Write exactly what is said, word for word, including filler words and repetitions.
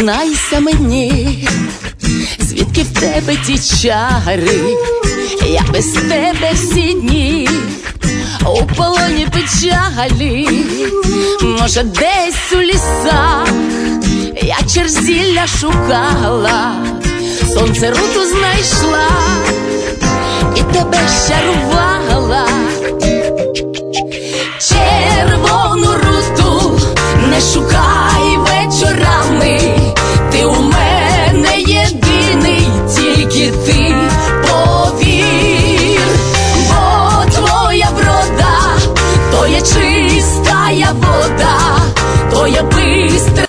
зізнайся мені, звідки в тебе ті чари, я без тебе всі дні у полоні печалі. Може, десь у лісах я черзілля шукала, сонце руту знайшла і тебе щарувала. Червону руту не шукала,